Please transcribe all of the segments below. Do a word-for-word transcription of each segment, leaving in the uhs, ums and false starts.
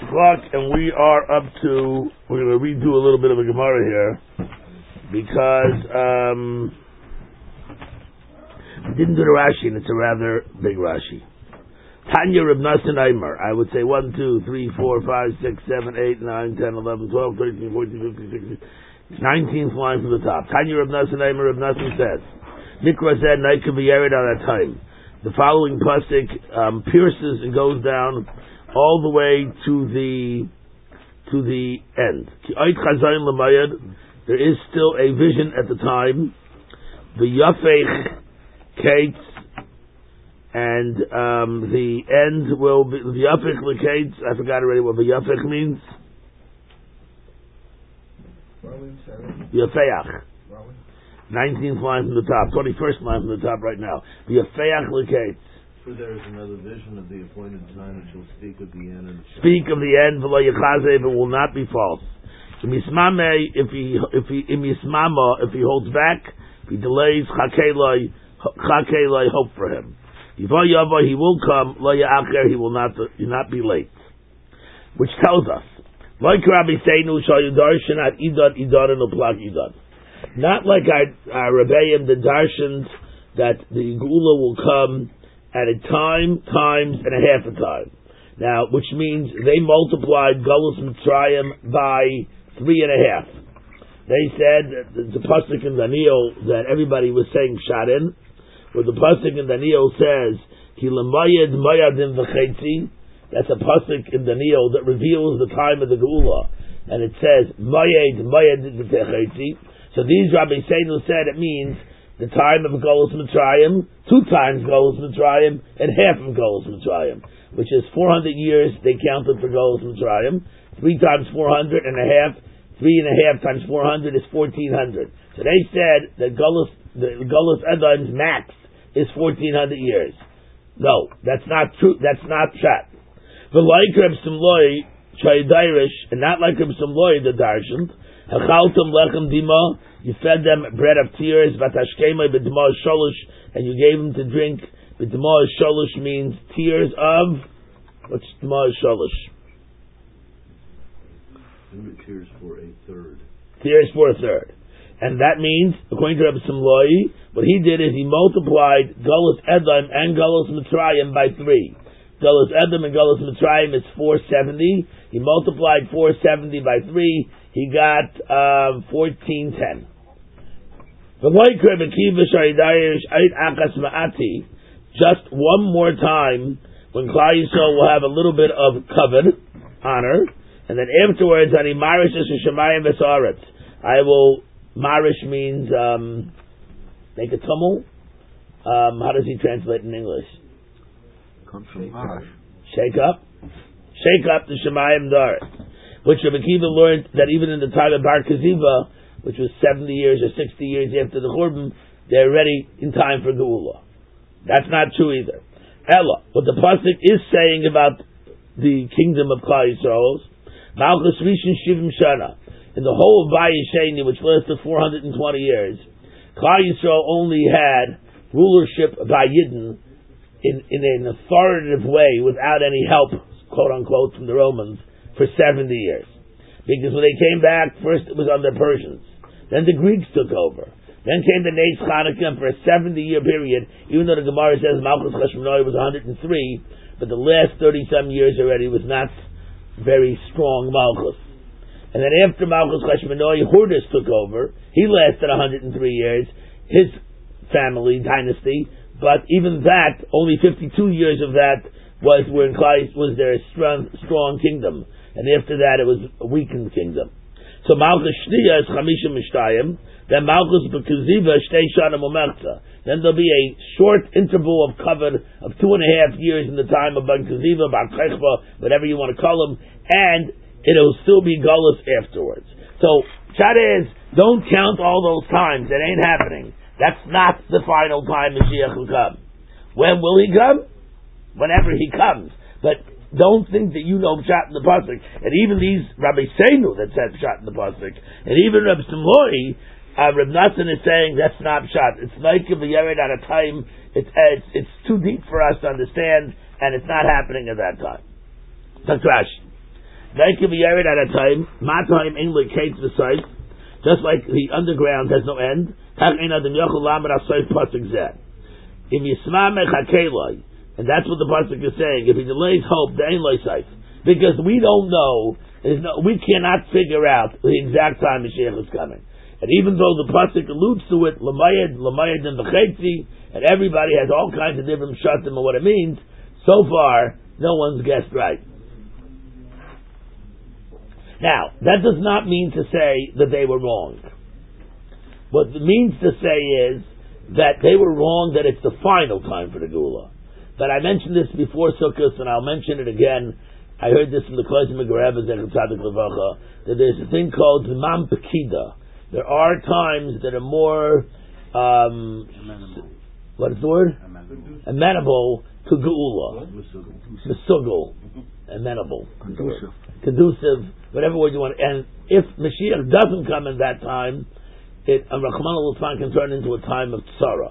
o'clock, and we are up to, we're going to redo a little bit of a Gemara here, because um, we didn't do the Rashi, and it's a rather big Rashi. Tanya Reb Nassan Eimer. I would say one, two, three, four, five, six, seven, eight, nine, ten, eleven, twelve, thirteen, fourteen, fifteen, sixteen, nineteenth line from the top. Tanya Reb Nassan Eimer. Reb Nassan says, Mikra said, Naika v'yered on that time. The following pasuk um, pierces and goes down all the way to the to the end. There is still a vision at the time. The Yafech Kates, and um, the end will be the Yafech Kates. I forgot already what the Yafech means. Yafeach. Nineteenth line from the top, twenty-first line from the top right now. The Yafeach Kates. For there is another vision of the appointed time which will speak of the end. And speak of the end, v'lo yechazev, it will not be false. If he if he if he if he holds back, if he delays, chakeloi chakeloi, hope for him. Yivah yavah, he will come. Lo ya'acher, he will not he not be late. Which tells us, like Rabbi Seinu shayu darshan at idan idan and uplak idan. Not like our, our Rebbeim, the darshans, that the Geula will come at a time, times, and a half a time. Now, which means they multiplied Galus Mitzrayim by three and a half. They said that the, the pasuk in Daniel that everybody was saying Sharin, where the pasuk in Daniel says Ki lemayed mayadim v'chetzi. That's a pasuk in Daniel that reveals the time of the Geula, and it says mayed mayadim v'chetzi. So these Rabbi Seinu said it means the time of Golus Mitzrayim, two times Golus Mitzrayim, and half of Golus Mitzrayim, which is four hundred years they counted for Golus Mitzrayim. Three times four hundred and a half, three and a half times four hundred is fourteen hundred. So they said that Golus, the Golus Edom's max is fourteen hundred years. No, that's not true. That's not pshat. The like Reb Simloi Chaydairish, and not like Reb Simloi the Darshan. Hachaltum lechem dima. You fed them bread of tears, vatashkema b'dma sholosh, and you gave them to drink. B'dma sholosh means tears of, what's dma sholosh? Tears for a third. Tears for a third. And that means, according to Rabbi Simloi, what he did is he multiplied Galus Edom and Galus Mitzrayim by three. Galus Edom and Galus Mitzrayim is four seventy. He multiplied four seventy by three. He got um, fourteen ten. Just one more time, when Klal Yisrael will have a little bit of kavod, honor, and then afterwards, I will, marish means um, make a tumult. Um, how does he translate in English? Comes from marish. Shake up. Shake up the Shemayim Daret. Which Rabbi Akiva learned that even in the time of Bar Kaziva, which was seventy years or sixty years after the Churban, they're ready in time for Geula. That's not true either. Ella, what the pasuk is saying about the kingdom of Klal Yisrael, Malchus Rishon Shivim Shana, in the whole of Bayis Sheni, which lasted four hundred twenty years, Klal Yisrael only had rulership by Yidden in, in an authoritative way, without any help, quote unquote, from the Romans, for seventy years. Because when they came back, first it was under Persians. Then the Greeks took over. Then came the Neis Chanukah for a seventy-year period, even though the Gemara says Malchus Chashmonai was one hundred three, but the last thirty-some years already was not very strong Malchus. And then after Malchus Chashmonai, Hurdas took over. He lasted one hundred three years, his family, dynasty, but even that, only fifty-two years of that was where in Christ was their strong, strong kingdom. And after that, it was a weakened kingdom. So Malchus Shniya is Chamisha Mishtayim. Then Malchus B'Kuziva Shtei Shana Momerza. Then there'll be a short interval of cover of two and a half years in the time of Ben Kuziva, Bar Chechva, whatever you want to call them, and it'll still be Gullus afterwards. So Shad is, don't count all those times. It ain't happening. That's not the final time Mashiach will come. When will he come? Whenever he comes. But don't think that you know Pshat in the pasuk, and even these Rabbi Seinu that said Pshat in the pasuk, and even Rabbi Simloi, uh, Reb Nassan is saying that's not Pshat. It's like a Yered at a time. It's, it's it's too deep for us to understand, and it's not happening at that time. That's Rashi. They can be yared at a time. Matime English hates the site, just like the underground has no end. If Yismamech Hakeloi, and that's what the pasuk is saying. If he delays hope, there ain't loy safe, because we don't know. There's no, we cannot figure out the exact time Mashiach is coming. And even though the pasuk alludes to it, Lamayed, Lamayed, and B'chetzi, and everybody has all kinds of different shatim of what it means, so far no one's guessed right. Now, that does not mean to say that they were wrong. What it means to say is that they were wrong, that it's the final time for the Geula. But I mentioned this before Sukkot, and I'll mention it again. I heard this from the Klezim Megarebbe, that there's a thing called Zman Pekida. There are times that are more, um, what is the word? Amenable, Amenable to Geula. Mesugel. Amenable. Conducive. Conducive, whatever word you want. And if Mashiach doesn't come in that time, it, Rachmana litzlan, can turn into a time of tzara.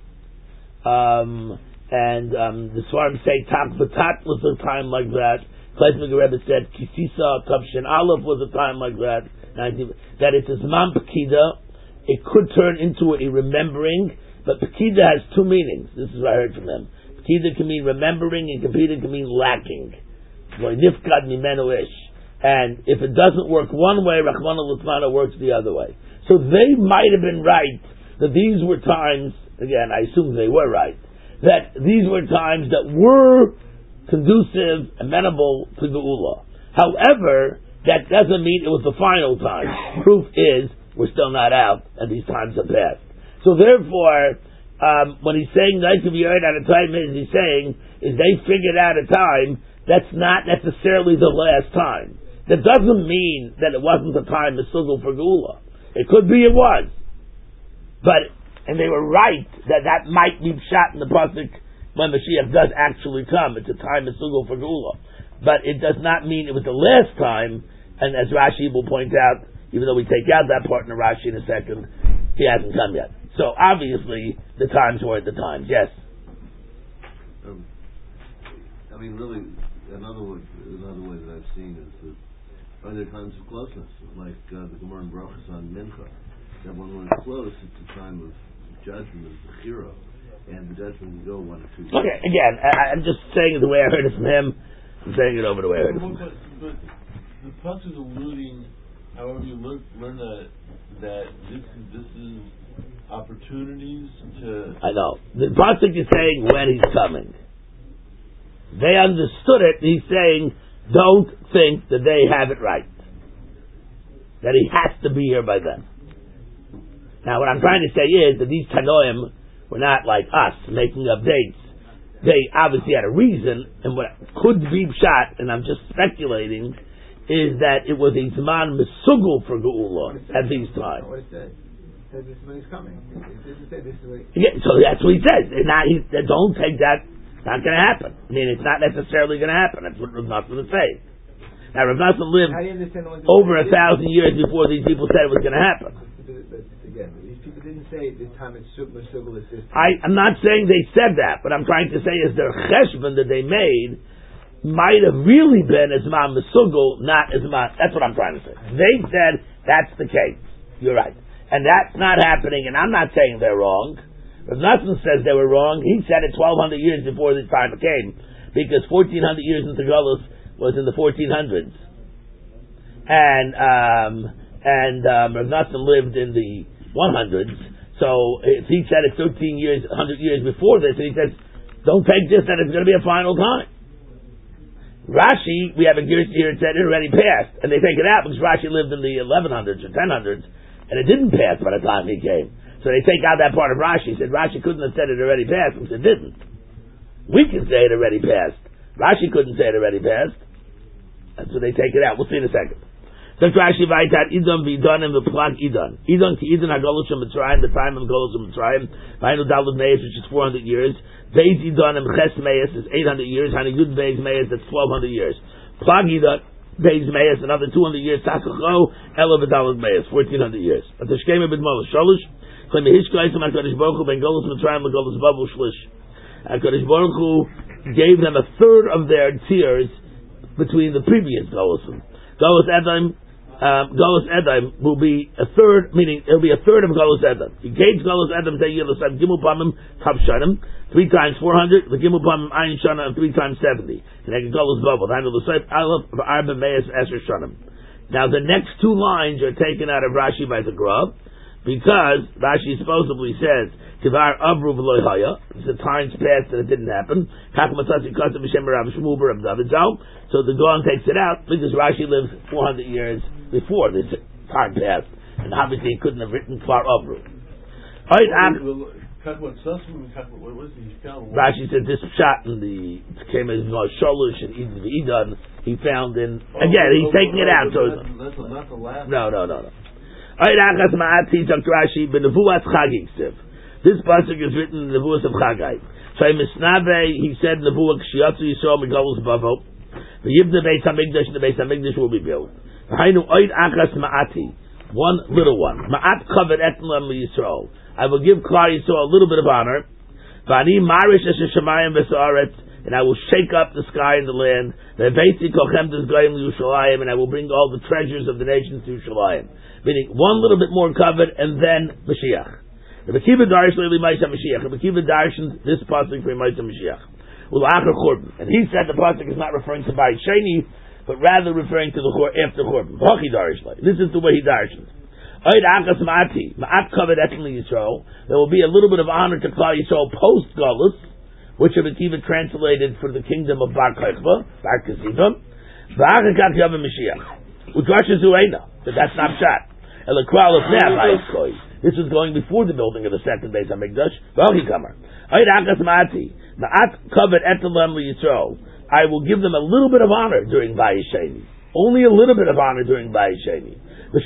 Um, and um, the Svarim say Tak V'Tat was a time like that. Klezim Megarebbe said Kisisa Tavshin Aleph was a time like that. That it's a Zman Pekida. It could turn into a remembering, but Pekida has two meanings. This is what I heard from them. Pekida can mean remembering, and Pekida can mean lacking. Nifkad mimenu ish. And if it doesn't work one way, Rachmana litzlan, works the other way. So they might have been right that these were times, again, I assume they were right, that these were times that were conducive, amenable to Geula. However, that doesn't mean it was the final time. Proof is, we're still not out, and these times have passed. So therefore, um, when he's saying night to be earned at a time, is he's saying, is they figured out a time that's not necessarily the last time. That doesn't mean that it wasn't the time of Sugul for Geula. It could be it was. But, and they were right that that might be shot in the pasuk when Mashiach does actually come. It's a time of Sugul for Geula. But it does not mean it was the last time, and as Rashi will point out, even though we take out that part in the Rashi in a second, he hasn't come yet. So obviously, the times weren't the times. Yes? Um, I mean, really, another way, another way that I've seen is that are there times of closeness, like uh, the Gemara in Brachos on Mincha, that when we're close, it's a time of judgment, of the hero, and the judgment can go one or two years. Okay, again, I, I'm just saying it the way I heard it from him. I'm saying it over the way I heard it from him. But, but the pasuk is alluding, however you look, learn that that this is this is opportunities to. I know the pasuk is saying when he's coming. They understood it. He's saying, don't think that they have it right. That he has to be here by then. Now, what I'm trying to say is that these Tanoim were not like us, making up dates. They obviously had a reason, and what could be shot, and I'm just speculating, is that it was a Zman Mesugul for Geula at these times. What it said. It said this is when he's coming. It didn't say this is when yeah, so that's what he says. And now he, don't take that. Not going to happen. I mean, it's not necessarily going to happen. That's what Rav Nosson is saying. Now, Rav Nosson lived over a thousand years before these people said it was going to happen. But again, these people didn't say this time it's super civil as this time. I, I'm not saying they said that. What I'm trying to say is their cheshbon that they made might have really been as ma mesugul, not as ma. That's what I'm trying to say. They said that's the case. You're right, and that's not happening. And I'm not saying they're wrong. Rav Nosson says they were wrong. He said it twelve hundred years before this time came, because fourteen hundred years in Tegalus was in the fourteen hundreds, and um, and um, Rav Nosson lived in the one hundreds. So if he said it thirteen years, one hundred years before this, and he says, "Don't take this that it's going to be a final time." Rashi, we have a Gersh here that said it already passed, and they take it out because Rashi lived in the eleven hundreds or ten hundreds, and it didn't pass by the time he came. So they take out that part of Rashi. Said Rashi couldn't have said it already passed, because it didn't. We can say it already passed. Rashi couldn't say it already passed. And so they take it out. We'll see in a second. So Rashi Vaitat Idon Vidanim V'Plak Idon. Idon Ki Idon HaGolus Mitzrayim, the time of Golus Mitzrayim. Vainu Dalud Meis, which is four hundred years. Beis Idonim Ches Meis is eight hundred years. Hani Yud Beis Meis, that's twelve hundred years. Plak Idon Beis Meis, another two hundred years. Tasacho Ela V'Dalud Meis, fourteen hundred years. But the Shkema B'Dmol Sholish. HaKadosh Baruch Hu gave them a third of their tears between the previous Golusim. Galus Edom, um, Galus Edom will be a third, meaning it'll be a third of Galus Edom. He gave Galus Edom to Yerusalem Gimel Pamim Tav Shanim, three times four hundred. The Gimel Pamim Ayin Shana, and three times seventy. And I can Galus Babel. Handle the Seif Aleph of Arba Meis Esher Shanim. Now the next two lines are taken out of Rashi by the Grub, because Rashi supposedly says Kivar Avru V'Loi Haya. The times passed and it didn't happen. So the Gaon takes it out because Rashi lives four hundred years before this time passed, and obviously he couldn't have written Kivar Avru. Rashi said this shot in the came as Sholush and Eden V'Edan. He found in again he's taking it out. So that's not the last. No, no, no, no. This pasuk is written in the Nevuos of Chagai. So Misnave, he said in the Nevuah, Kshiyatzu Yisrael Megalus Bavo, the Yibna Beis HaMikdash, the Beis HaMikdash will be built. Hainu Oid Achas Ma'ati, one little one. Ma'at Kavod Etlam Yisrael. I will give Klal Yisrael a little bit of honor. V'ani Marish Esher Shamayim V'Sa'aretz, and I will shake up the sky and the land. Ve'veitzi Kochem Tizgoyim L'Yushalayim, and I will bring all the treasures of the nations to Yerushalayim. Meaning one little bit more covered, and then Mashiach. The Bekiva Darsh Leili Maisa Mashiach. The Bekiva Darshan this pasuk for Maisa Mashiach. Ula'achar Churban, and he said the pasuk is not referring to Bayit Sheni, but rather referring to the Chur after Churban. Hachi Darsh Leili. This is the way he darshans. Oid Achas Ma'ati Ma'at Kavod Etzem Yisrael. There will be a little bit of honor to Klal Yisrael post Galus, which the Bekiva translated for the kingdom of Bar Kochba, Bar Kesiva. V'achar Kach Yavim Mashiach. Udrasha Zueina, but that's not shot. This was going before the building of the second Beis HaMikdash. I will give them a little bit of honor during Bayis Sheni. Only a little bit of honor during Bayis Sheni. But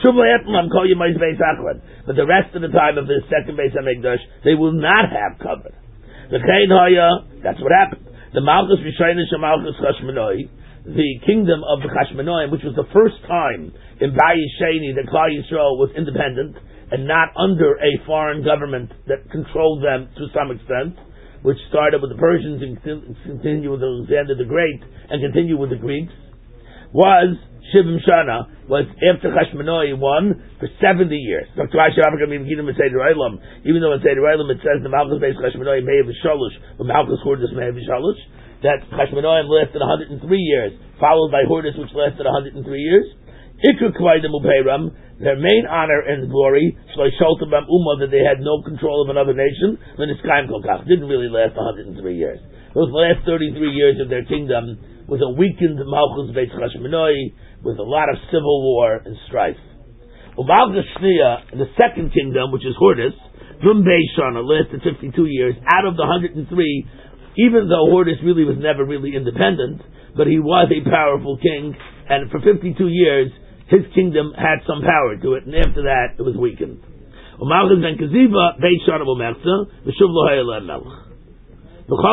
the rest of the time of the second Beis HaMikdash, they will not have covered. That's what happened. The Malchus Rishaynish Malchus Chashmonai, the kingdom of the Chashmonaim, which was the first time in Bayis Sheni that Klal Yisrael was independent and not under a foreign government that controlled them to some extent, which started with the Persians and continued with Alexander the Great and continued with the Greeks, was Shivim Shana, was after Chashmonai won for seventy years. Even though in Seder Olam it says the Malchus Beis Chashmonai may have Shalosh, but Malchus Hordus may have Shalosh, that Chashmonaim lasted one hundred three years, followed by Hordus, which lasted one hundred three years. Ikr Kvaidim Upeiram, their main honor and glory, Shloisholtabam Ummah, that they had no control of another nation, Leniskaim Kolkach, didn't really last one hundred three years. Those last thirty-three years of their kingdom was a weakened Malchus Beis Chashmonai with a lot of civil war and strife. Umalchus Shniya, the second kingdom, which is Hordus, Drum Beis Shana, lasted fifty-two years. Out of the one hundred three, even though Hordus really was never really independent, but he was a powerful king, and for fifty-two years, his kingdom had some power to it, and after that, it was weakened. Umalchus ben Keziva, Beis Shana B'Mechza, V'shuv Lo Hayel Melech. This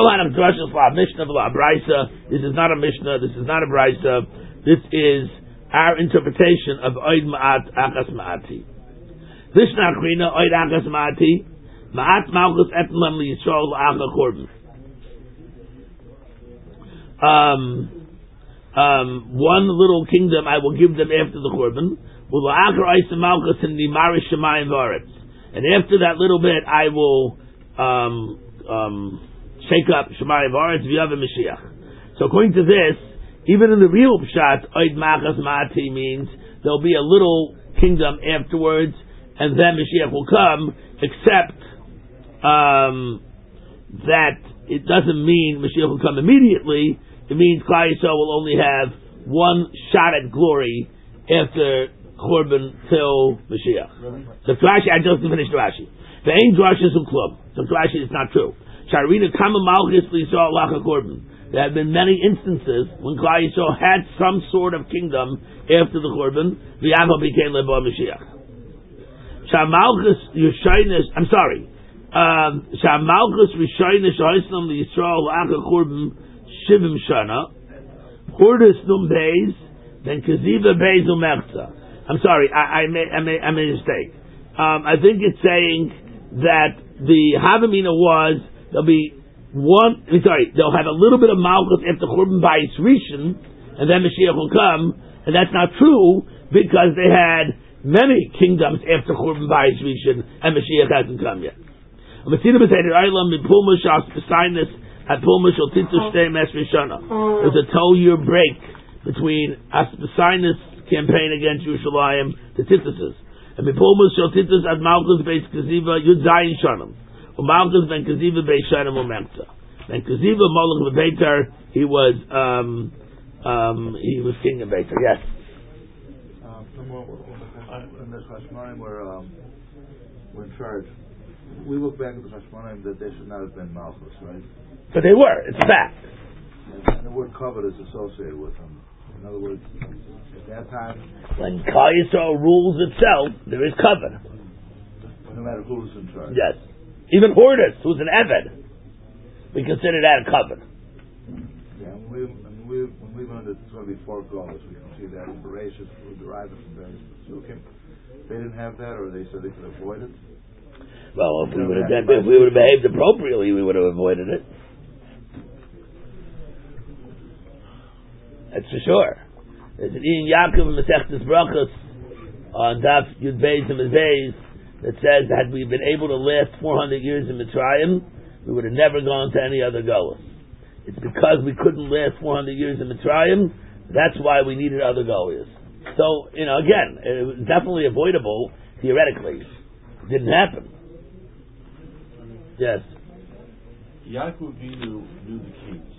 is not a Mishnah, this is not a Brisa, this is our interpretation of Oid Ma'at Achas Ma'ati. Lishna Achrina, Oid Achas Ma'ati, Ma'at Malchus Etlam Yisrael Acha Korban. Um, um, one little kingdom I will give them after the Korban, Malchus in the Marish Shemayim Varetz. And after that little bit, I will um, um, shake up Shemayim Varetz v'yavim Mashiach. So according to this, even in the real pshat, Oid Machas Ma'ati means there'll be a little kingdom afterwards, and then Mashiach will come, except um, that it doesn't mean Mashiach will come immediately. It means Klal Yisrael will only have one shot at glory after Churban till Mashiach. The Rashi, I just finished the Rashi. The Ein Drashas Uklub. The Rashi is not true. Sharina Kama Malchus L'Yisrael Lacha Churban. There have been many instances when Klal Yisrael had some sort of kingdom after the Churban. V'Yava became Lebo Mashiach. Shamalchus Yishaynish. I'm sorry. Shamalchus Yishaynish Ha'islam L'Yisrael Lacha Churban Shivim Shana. Hordus Num Beis. Then Keziva Beis Umechza. I'm sorry, I, I, made, I, made, I made a mistake. Um, I think it's saying that the Havamina was, there'll be one, I'm sorry, they'll have a little bit of Malchus after Churban Bayis Rishon, and then Mashiach will come, And that's not true because they had many kingdoms after Churban Bayis Rishon and Mashiach hasn't come yet. There's a two-year break between Aspasinas' campaign against Yerushalayim to Titus's. And Mipulmus Shal Titus at Malchus Beis Kaziva Yud Zayin Shanam. Malchus Ben Kaziva Beis Shanam Umemta. Ben Kaziva Malach Beitar, he was um, um, he was king of Beitar. Yes. Um, in the Hashmonaim were um, were in charge. We look back at the Hashmonaim that they should not have been Malchus, right? But they were. It's a fact. And, and the word covet is associated with them. In other words, at that time, when Klal Yisrael rules itself, there is covet. No matter who's in charge. Yes. Even Hortus, who's an Eved, we consider that a covet. Yeah, when we, when we, when we learned that it's going to be four goals, we can see that in Bereshit, we derive it from various Pesukim. They didn't have that, or they said they could avoid it. Well, if we would have done, if we would have behaved appropriately, we would have avoided it. That's for sure. There's an Ian Yaakov in Masechtas Brachos on Daf Yud Beis and Beis that says that had we been able to last four hundred years in Mitzrayim, we would have never gone to any other goals. It's because we couldn't last four hundred years in Mitzrayim, that's why we needed other goals. So, you know, again, it was definitely avoidable, theoretically. It didn't happen. Yes. Yaakov Avinu knew the kings.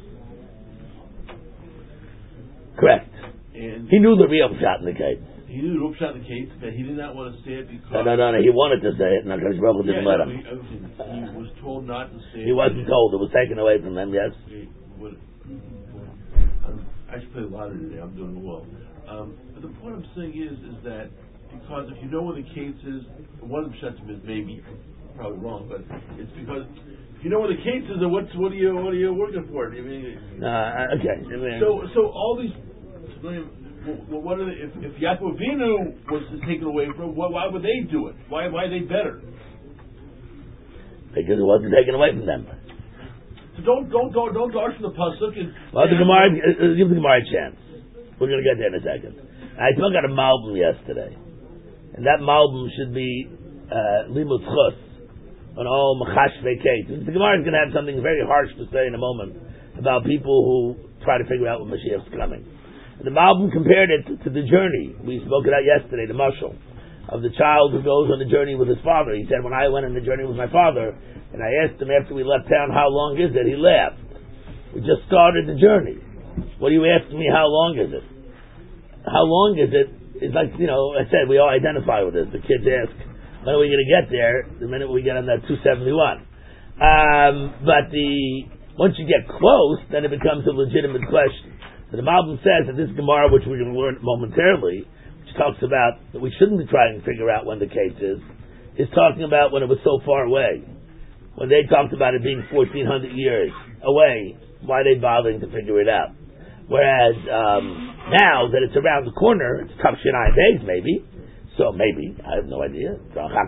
Correct. And he knew the real shot in the case. He knew the real shot in the case, but he did not want to say it because... No, no, no, no. He wanted to say it, and Hakadosh Baruch Hu didn't yeah, let no, him. He, he was told not to say he it. He wasn't told. It was taken away from him, yes. He would, um, I should play the lottery today. I'm doing well. Um, but the point I'm saying is, is that because if you know where the case is, one of the shots is maybe probably wrong, but it's because if you know where the case is, then what's what are you what are you working for? I mean, uh, okay. I mean, so so all these. Well, what are they, if, if Yaakov Avinu was taken away from, why, why would they do it? Why why are they better? Because it wasn't taken away from them. So don't don't don't don't dodge from the pasuk and. Well, the Gemara, uh, give the Gemara a chance. We're going to get there in a second. I spoke out a Malbim yesterday, and that Malbim should be uh, limud chus on all machash vekate. The Gemara is going to have something very harsh to say in a moment about people who try to figure out when Mashiach's coming. The Malbim compared it to the journey. We spoke it out yesterday, the mashal of the child who goes on the journey with his father. He said, when I went on the journey with my father, and I asked him after we left town, how long is it? He laughed. We just started the journey. What are you asking me, how long is it? How long is it? It's like, you know, I said, we all identify with this. The kids ask, when are we going to get there? The minute we get on that two seventy-one. Um, but the once you get close, then it becomes a legitimate question. So the Malbim says that this Gemara, which we're going to learn momentarily, which talks about that we shouldn't be trying to figure out when the case is, is talking about when it was so far away. When they talked about it being fourteen hundred years away, why are they bothering to figure it out? Whereas um, now that it's around the corner, it's tough nine days maybe. So maybe, I have no idea.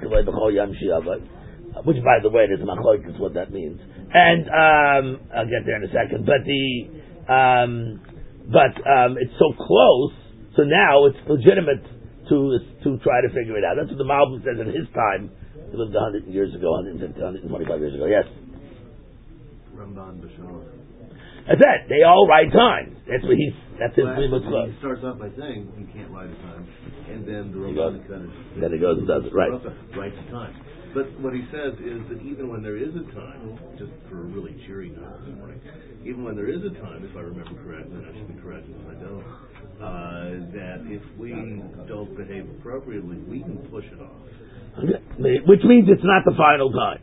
Which, by the way, there's a machlokes what that means. And um, I'll get there in a second. But the um, But um, it's so close, so now it's legitimate to to try to figure it out. That's what the Malbim says in his time. He lived one hundred years ago, one hundred fifty, one hundred twenty-five years ago, yes. Ramban Bashar. That's it. They all write time. That's what he's, that's his well, limud chus. He starts off by saying he can't write a time, and then the Ramban kind of... Then he goes and does it, right. Writes a time. But what he says is that even when there is a time, just for a really cheery note this morning, even when there is a time, if I remember correctly, and I should be corrected if I don't, uh, that if we don't behave appropriately, we can push it off. Okay. Which means it's not the final time.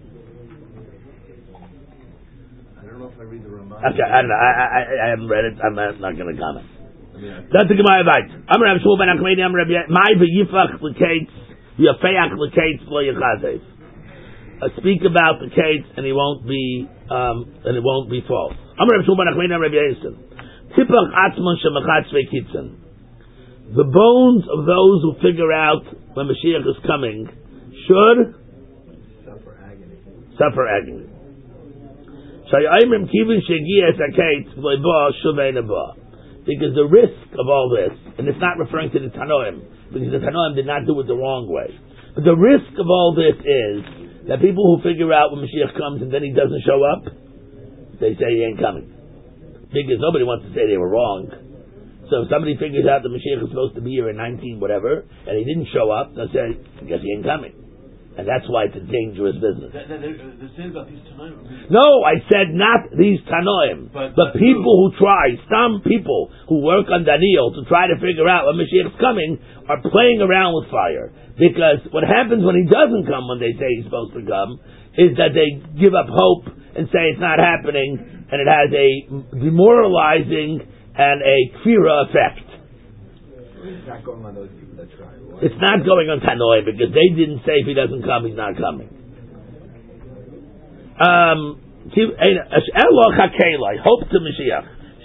I don't know if I read the Ramban. Okay, I don't know. I, I, I haven't read it. I'm not, not going to comment. I mean, I That's the Gemara right. I'm Rav Shmuel ben Achmedi. I'm Rav Mai v'yifach l'kates v'yafeach l'kates lo yachazef. Speak about the case, and he won't be, um, and it won't be false. I'm Rav Shmuel ben Achmedi. I'm Rav Yisrael. Tipach atzmon shemachatz vekitzen. The bones of those who figure out when Mashiach is coming should suffer agony. Suffer agony. because the risk of all this, and it's not referring to the Tanoim, because the Tanoim did not do it the wrong way. But the risk of all this is that people who figure out when Mashiach comes and then he doesn't show up, they say he ain't coming. Because nobody wants to say they were wrong. So if somebody figures out the Mashiach is supposed to be here in nineteen whatever, and he didn't show up, they'll say, I guess he ain't coming. And that's why it's a dangerous business. They're, they're, they're saying about these Tanoim. No, I said not these Tanoim. But, but people who try, some people who work on Daniel to try to figure out when Mashiach's coming are playing around with fire. Because what happens when he doesn't come when they say he's supposed to come is that they give up hope and say it's not happening, and it has a demoralizing and a kfira effect. It's not going on those people that try. Why? It's not going on Tanoi because they didn't say if he doesn't come, he's not coming. Um, hope to Mashiach.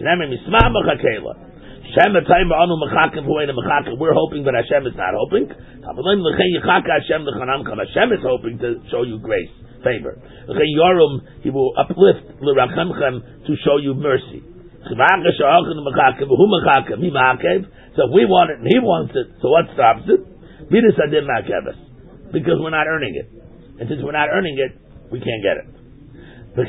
We're hoping, but Hashem is not hoping. Hashem is hoping to show you grace, favor. He will uplift to show you mercy. So if we want it and he wants it, so what stops it? Because we're not earning it. And since we're not earning it, we can't get it. So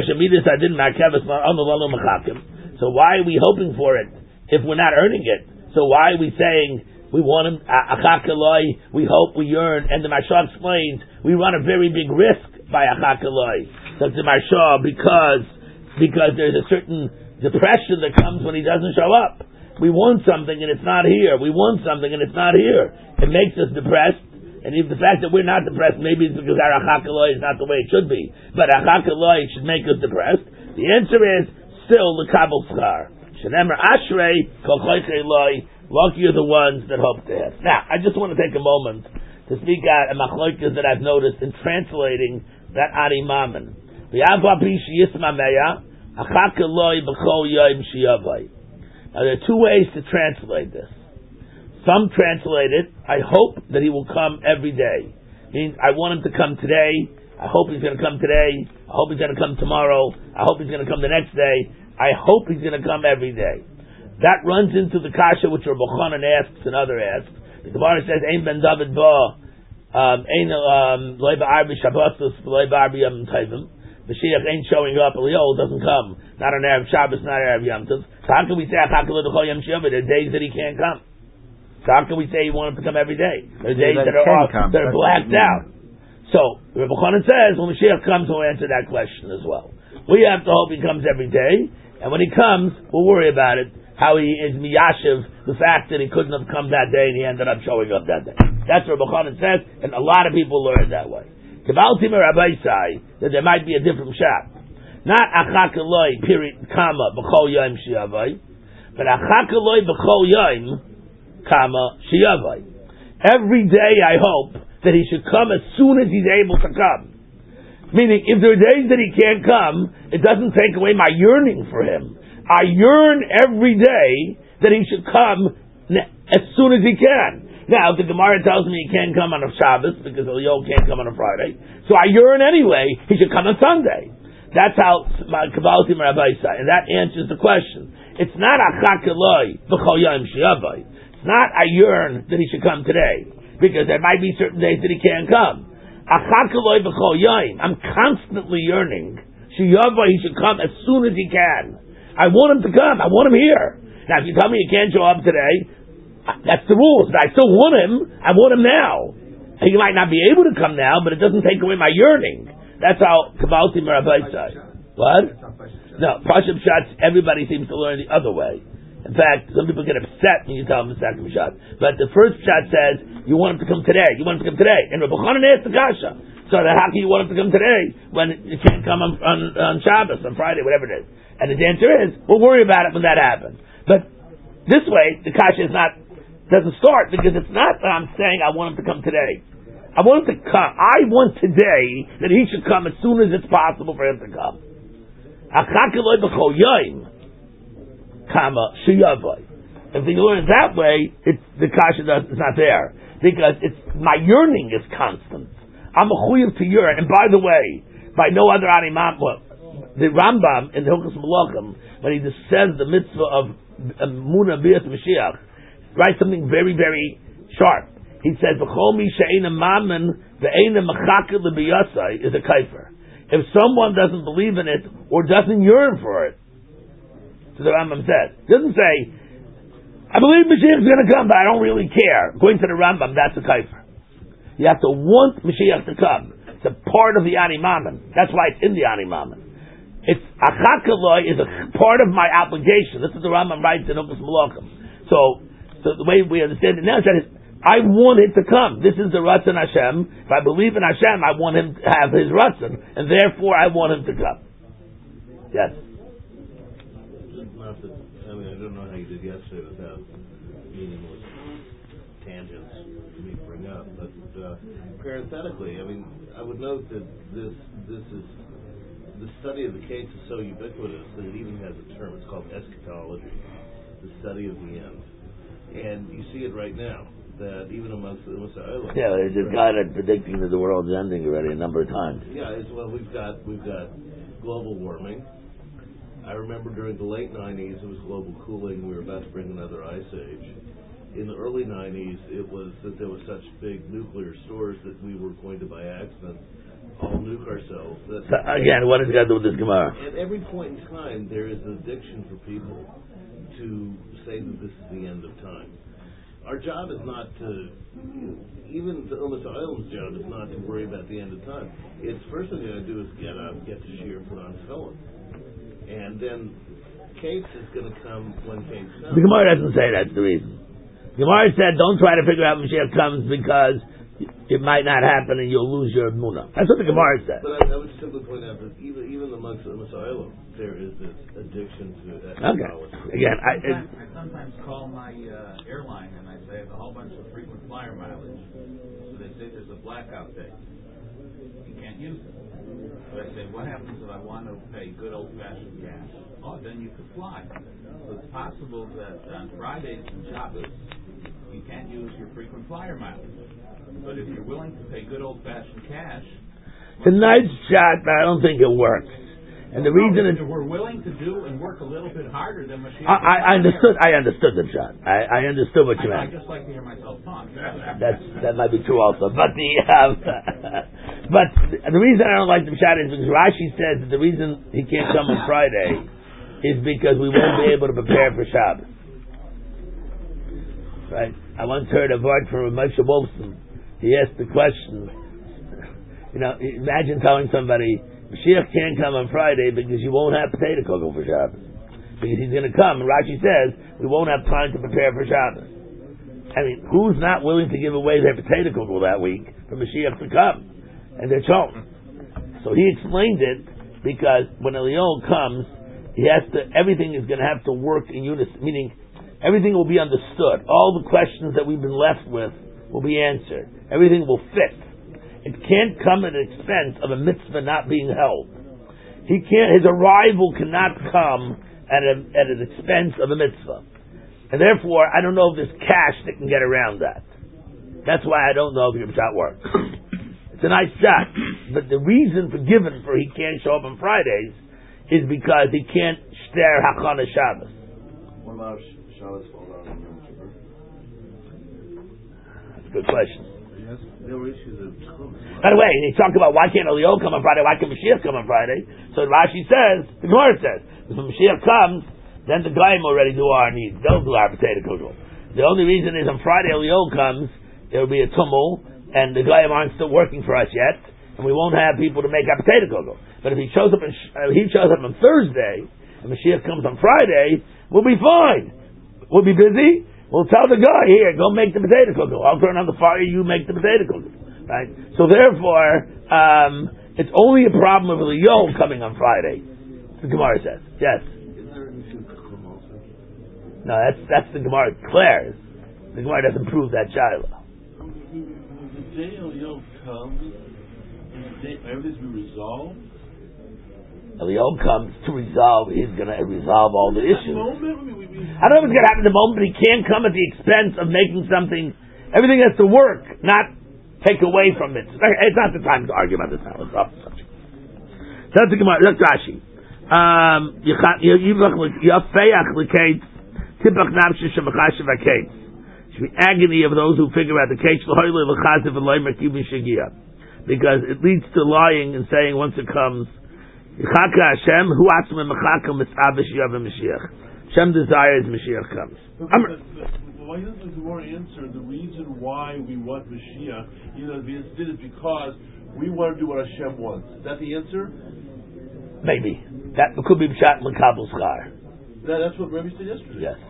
why are we hoping for it if we're not earning it? So why are we saying we want him, we hope, we yearn, and the Maharsha explains, we run a very big risk by Achakaloi. So the Maharsha, because, because there's a certain depression that comes when he doesn't show up. We want something and it's not here. We want something and it's not here. It makes us depressed. And if the fact that we're not depressed, maybe it's because our achakaloi is not the way it should be. But achakaloi should make us depressed. The answer is still the kabel schar. Shenemer ashrei kol choichei loi. Lucky are the ones that hope to have. Now, I just want to take a moment to speak out a machloikas that I've noticed in translating that Ari Mammon. Now there are two ways to translate this. Some translate it, I hope that he will come every day. Means I want him to come today, I hope he's going to come today, I hope he's going to come tomorrow, I hope he's going to come the next day, I hope he's going to come every day. That runs into the kasha which Rabbi Chanan asks and other asks. The Gemara says, Ein ben David ba, Ein loy ba'arbi Shabbosos, loy ba'arbi Yom Tovim. Mashiach ain't showing up, Eliyahu doesn't come. Not on Erev Shabbos, not Erev Yom Tov. So how can we say Achakal L'chol Yom Shiva? There are days that he can't come. So how can we say he want him to come every day? There are days that are off, that are blacked out. So Rabbi Chanan says when Mashiach comes, we'll answer that question as well. We have to hope he comes every day, and when he comes, we'll worry about it. How he is miyashiv the fact that he couldn't have come that day and he ended up showing up that day. That's what Rabbi Chanan says, and a lot of people learn that way. Kibaltim Rabbi say that there might be a different shot. Not achakaloi period comma b'chol yom shiavai, but achakaloi b'chol yom comma shiavai. Every day I hope that he should come as soon as he's able to come. Meaning, if there are days that he can't come, it doesn't take away my yearning for him. I yearn every day that he should come as soon as he can. Now, the Gemara tells me he can't come on a Shabbos because Eliyahu can't come on a Friday. So I yearn anyway, he should come on Sunday. That's how Kabbaltim Rabbi say, and that answers the question. It's not Achakaloi b'chol yom shiavai. It's not I yearn that he should come today, because there might be certain days that he can't come. Achakaloi b'chol yom. I'm constantly yearning shiavai. He should come as soon as he can. I want him to come. I want him here. Now, if you tell me he can't show up today, that's the rules, but I still want him. I want him now. He might not be able to come now, but it doesn't take away my yearning. That's how Kabbaltim Rabbi say. What? No, Pashab Shots, everybody seems to learn the other way. In fact, some people get upset when you tell them the second shot. But the first shot says, you want him to come today. You want him to come today. And Rabbi Chanan asked the kasha. So how can you want him to come today when you can't come on, on, on Shabbos, on Friday, whatever it is? And his answer is, we'll worry about it when that happens. But this way, the kasha is not doesn't start, because it's not that I'm saying I want him to come today. I want him to come. I want today that he should come as soon as it's possible for him to come. If you learn it that way, it's, the kasha does, it's not there, because it's my yearning is constant. I'm a chuyav to yearn, and by the way, by no other animam, well, the Rambam in the Hilchos Malachim, when he says the mitzvah of Muna B'yas Mashiach, writes something very, very sharp. He says, "V'chol mi she'ena mamen ve'ena mechakeh lebiyasai" is a kaifer. If someone doesn't believe in it or doesn't yearn for it, so the Rambam says, he doesn't say, "I believe Mashiach is going to come, but I don't really care." According to the Rambam, that's a kaifer. You have to want Mashiach to come. It's a part of the Ani Mammon. That's why it's in the Ani Mammon. It's Achakaloi is a part of my obligation. This is the Rambam writes in Hilchos Malachim. So, so the way we understand it now is that it's, I want it to come. This is the Ratzon Hashem. If I believe in Hashem, I want him to have his Ratzon, and therefore I want him to come. Yes. Not that, I mean, I don't know how you did yesterday without meaningless tangents for me to bring up, but uh, parenthetically, I mean, I would note that this this is the study of the case is so ubiquitous that it even has a term. It's called eschatology, the study of the end, and you see it right now. That even amongst the Musa'ilahs. Yeah, there's a guy that's predicting that the world's ending already a number of times. Yeah, it's, well, we've got we've got global warming. I remember during the late nineties, it was global cooling. We were about to bring another ice age. In the early nineties, it was that there was such big nuclear stores that we were going to, by accident, all nuke ourselves. That So, again, what has it got to do with this Gemara? At every point in time, there is an addiction for people to say that this is the end of time. Our job is not to, even the Ummah Ha'olam's job is not to worry about the end of time. It's first thing you got to do is get up, get to Shir, put on tefillin, and then Kates is going to come when Kates comes. The Gemara doesn't say that's the reason. The Gemara said, don't try to figure out when Mashiach comes because it might not happen and you'll lose your Emunah. That's what the Gemara said. But I, I would simply point out that even even amongst the Ummah Ha'olam, there is this addiction to Okay. Again, I, it, I sometimes call my uh, airline and I say I have a whole bunch of frequent flyer mileage. So they say there's a blackout day. You can't use it. But I say, what happens if I want to pay good old-fashioned cash? Oh, then you could fly. So it's possible that on Fridays and Shabbos, you can't use your frequent flyer mileage. But if you're willing to pay good old-fashioned cash... it's a nice shot, but I don't think it works. And the well, reason if is... we're willing to do and work a little bit harder than Mashiach... I, I understood I understood the shot. I, I understood what you I, meant. I just like to hear myself talk. That's, that might be true also. But the um, but the reason I don't like the shot is because Rashi says that the reason he can't come on Friday is because we won't be able to prepare for Shabbos. Right? I once heard a word from Moshe Wolfson. He asked the question, you know, imagine telling somebody, Mashiach can't come on Friday because you won't have potato kugel for Shabbos. Because he's going to come, and Rashi says, we won't have time to prepare for Shabbos. I mean, who's not willing to give away their potato kugel that week for Mashiach to come? And they're children. So he explained it because when Eliyahu comes, he has to, everything is going to have to work in unison, meaning everything will be understood. All the questions that we've been left with will be answered. Everything will fit. It can't come at the expense of a mitzvah not being held. He can't. His arrival cannot come at, a, at an expense of a mitzvah, and therefore I don't know if there's cash that can get around that. That's why I don't know if your shot works. It's a nice shot, but the reason for given for he can't show up on Fridays is because he can't shter Hachana Shabbos. What about Shabbos fall out on Yom Kippur? That's a good question. Yes. There were issues of Chumash. By the way, they talk about why can't Eliyahu come on Friday, why can't Mashiach come on Friday? So Rashi says, the Gemara says, if Mashiach comes, then the Goyim already do our needs. They'll do our potato kugel. The only reason is on Friday Eliyahu comes, there will be a tumult, and the Goyim aren't still working for us yet, and we won't have people to make our potato kugel. But if he shows up, on, uh, he shows up on Thursday, and Mashiach comes on Friday, we'll be fine. We'll be busy. We'll tell the guy, here, go make the potato kugel. I'll turn on the fire, you make the potato kugel. Right? So therefore, um, it's only a problem of Eliyahu coming on Friday. The Gemara says. Yes? Is there an issue of Chum also? No, that's that's the Gemara declares. The Gemara doesn't prove that Shiloh. The day Eliyahu comes, the day everything's be resolved. Eliyahu comes to resolve, he's going to resolve all the issues. Moment, I, mean, we, we, I don't know if it's going to happen at the moment, but he can't come at the expense of making something, everything has to work, not take away from it. It's not the time to argue about this now. Let's drop the subject. That's the Gemara, that's Rashi. Um, should be agony of those who figure out the case, because it leads to lying and saying once it comes, Hashem desires Mashiach comes. Why doesn't the Gemara answer the reason why we want Mashiach? You know, the instead is because we want to do what Hashem wants. Is that the answer? Maybe that could be Pshat L'Kabel Schar. That, that's what Rabbi said yesterday. Yes.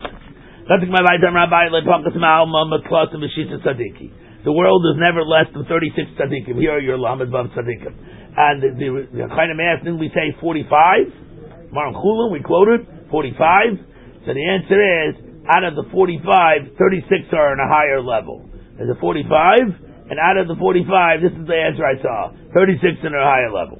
The world is never less than thirty-six tzaddikim. Here are your Lamed Vav tzaddikim. And the, the, the kind of math, didn't we say forty-five? Maran Chulun, we quoted forty-five. So the answer is, out of the forty-five, thirty-six are on a higher level. There's a forty-five, and out of the forty-five, this is the answer I saw, thirty-six on a higher level.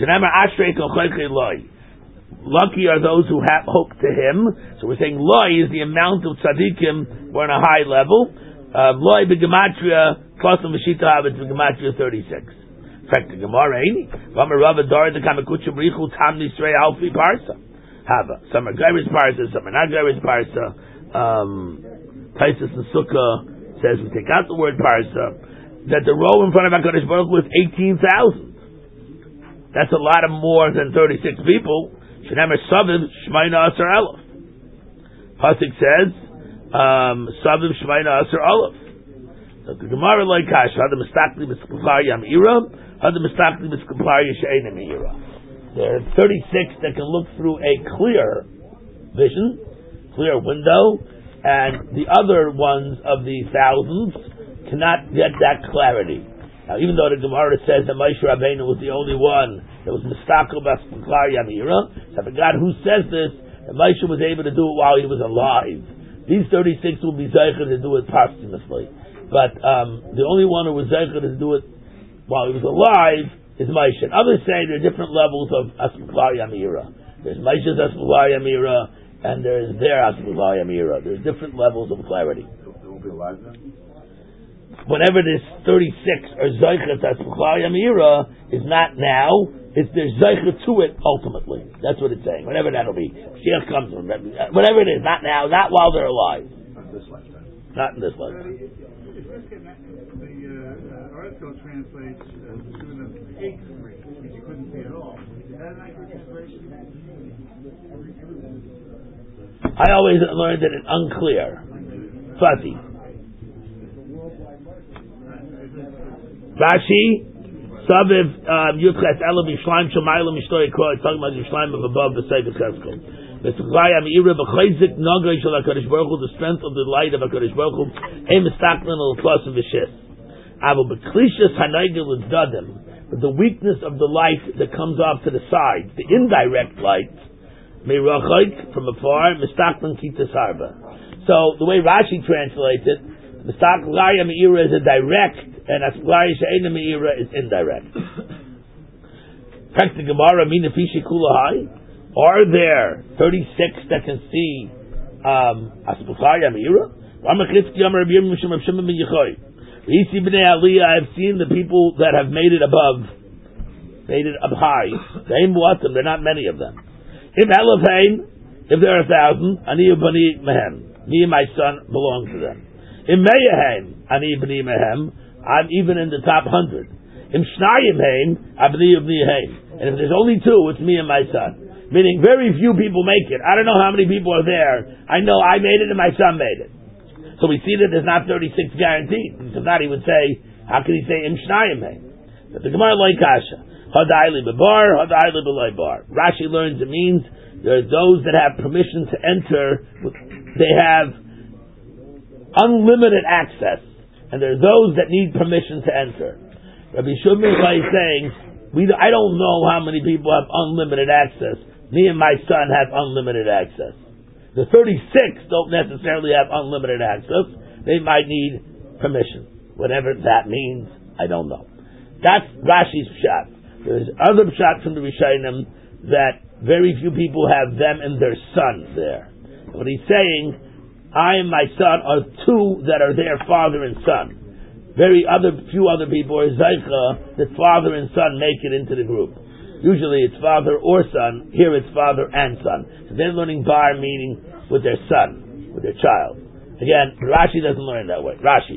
Lucky are those who have hope to him. So we're saying loy is the amount of tzaddikim were on a high level. Loy b'gematria, plus of Meshita Havitz b'gematria thirty-six. In fact, the Gemara ain't. V'amar Rava Dar the Kamekucha B'richu Tam Nisrei Alfi Parsa. Hava. Some are Gairis Parsa, some are not Gairis Parsa. Um, Taisus and Sukkah says we take out the word Parsa, that the row in front of HaKadosh Baruch Hu is eighteen thousand. That's a lot of more than thirty-six people. Shenemer Saviv Shmaina Asar Aleph. Pasuk says, um, Saviv Shmaina Asar Aleph. So the Gemara like Kash, Hada Mistakli Miskupar Yam Ira, Hada Mistakli Miskupar Yishaina Meira. There are thirty-six that can look through a clear vision, clear window, and the other ones of the thousands cannot get that clarity. Now, even though the Gemara says that Moshe Rabbeinu was the only one that was mistakel b'sklar yamira, so I forgot who says this, that Moshe was able to do it while he was alive. These thirty-six will be zeicher to do it posthumously. But um, the only one who was zeicher to do it while he was alive is Moshe. And others say there are different levels of Asmuklar Yamira. There's Moshe's Asmuklar Yamira, and there's their Asmuklar Yamira. There's different levels of clarity. They won't be alive then? Whenever this thirty-six or Zeicher Asmuklar Yamira is not now, it's there's Zeicher to it ultimately. That's what it's saying. Whenever that'll be. Mashiach comes, whatever it is, not now, not while they're alive. Not this lifetime. Not in this lifetime. The uh, article translates uh, to the eighth grade, which you couldn't see at all. Is that an accurate translation? I always learned that it's unclear, fuzzy. Rashi, Saviv Yutches Elam Yishleim Shamaylam Yishtoy Kor. It's talking about Yishleim of above the Sefer Cheskel. V'Tzchayam Ira B'Chayzik Nogay Shel HaKadosh Baruch Hu, the strength of the light of HaKadosh Baruch Hu. Ein Mistaklen Al Plus of V'Shis. Avo B'Klishas Hanaygel L'Dadim, but the weakness of the light that comes off to the sides, the indirect light, Meirachayk from afar, Mistaklen Kitas Harba. So the way Rashi translates it, Mistaklen Ira is a direct, and Asmuklar She'ena Meira is indirect. Fact the Gemara Mina Fishi Kulahai. Are there thirty-six that can see um Asmuklar Meira? Ramachitzki Yamar Rabbi Mishum Rav Shimon ben Yechoy. V'isi b'nei Aliyah, I have seen the people that have made it above, made it up high. They muatim, they're not many of them. Im Eloheim, if there are a thousand, Ani Bani Mehem, me and my son belong to them. Im Meyahem, Ani Bani Mehem, I'm even in the top hundred. Im Shnayim Haim, Abni Abni Haim. And if there's only two, it's me and my son. Meaning very few people make it. I don't know how many people are there. I know I made it and my son made it. So we see that there's not thirty-six guaranteed. If not, he would say, how can he say Im Shnayim Haim? But the Gemara Loi Kasha. Hadaili Bebar, Hadaili Beloi Bar. Rashi learns it means there are those that have permission to enter. They have unlimited access. And there are those that need permission to enter. Rabbi Shimon is saying, we, I don't know how many people have unlimited access. Me and my son have unlimited access. The thirty-six don't necessarily have unlimited access. They might need permission. Whatever that means, I don't know. That's Rashi's pshat. There's other pshat from the Rishonim that very few people have them and their sons there. What he's saying, I and my son are two that are their father and son. Very other few other people are Zaycha that father and son make it into the group. Usually it's father or son. Here it's father and son. So they're learning bar meaning with their son, with their child. Again, Rashi doesn't learn that way. Rashi.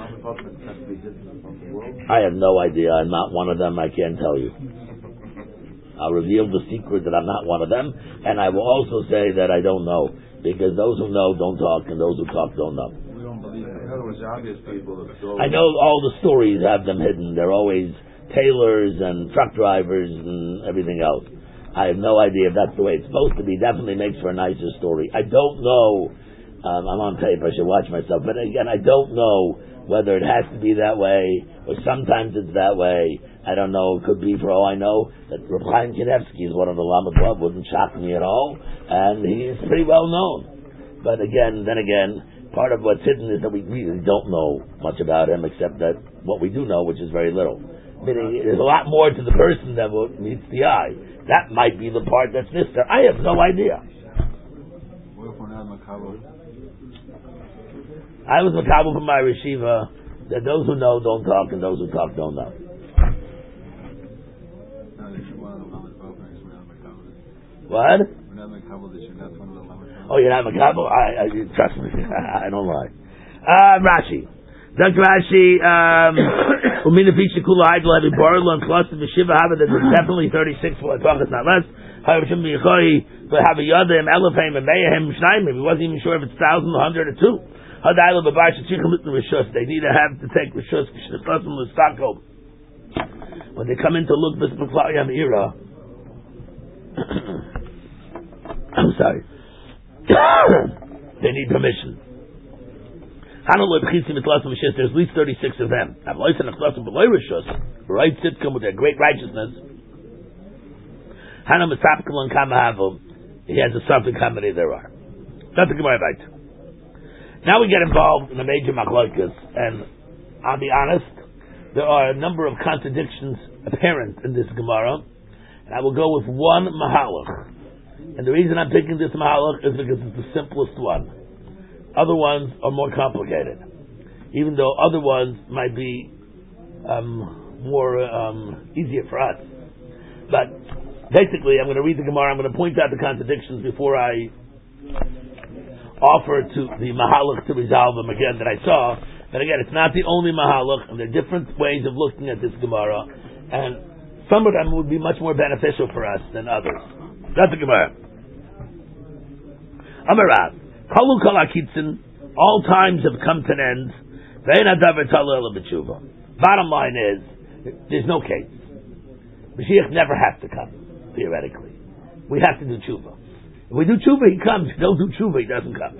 I have no idea. I'm not one of them. I can't tell you. I'll reveal the secret that I'm not one of them, and I will also say that I don't know, because those who know don't talk, and those who talk don't know. We don't believe it. In other words, the obvious people that go. I know all the stories have them hidden. They're always tailors and truck drivers and everything else. I have no idea if that's the way it's supposed to be. Definitely makes for a nicer story. I don't know. Um, I'm on tape. I should watch myself. But again, I don't know whether it has to be that way or sometimes it's that way. I don't know. It could be, for all I know, that Reb Chaim Kanievsky is one of the Lamed Vav. Wouldn't shock me at all. And he is pretty well known. But again, then again, part of what's hidden is that we really don't know much about him, except that what we do know, which is very little. Meaning, there's a lot more to the person than what meets the eye. That might be the part that's missed there. I have no idea. I was makabel from my yeshiva that those who know don't talk and those who talk don't know. What? Oh, you're not makabel? I, I trust me. I don't lie. Uh, Rashi. Doctor Rashi, Umina Picha Kula Idol having Barla and plus the Shiva Hava that is definitely thirty-six for a talk, it's not less. However, Shim Bichoi, but have a Yadam, Elefim, and Mayhem, Shnaimim. He wasn't even sure if it's thousand, a hundred, or two. Hadaila Babash, Chichim, Rishus. They need to have to take Rishus, Shnafasim, Lustako. When they come in to look this Buklayam era, I'm sorry, they need permission. There's at least thirty-six of them. Right sitcom with their great righteousness. He has a something company there are. Now we get involved in a major machlokas, and I'll be honest, there are a number of contradictions apparent in this Gemara, and I will go with one mahalach. And the reason I'm picking this mahalach is because it's the simplest one. Other ones are more complicated, even though other ones might be um, more um, easier for us. But basically, I'm going to read the Gemara. I'm going to point out the contradictions before I offer to the mahalach to resolve them again that I saw. But again, it's not the only mahalach, and there are different ways of looking at this Gemara, and some of them would be much more beneficial for us than others. That's the Gemara. Amarav. Kalu kol hakitzin, all times have come to an end. Bottom line is, there's no case. Mashiach never has to come, theoretically. We have to do tshuva. If we do tshuva, he comes. If we don't do tshuva, he doesn't come.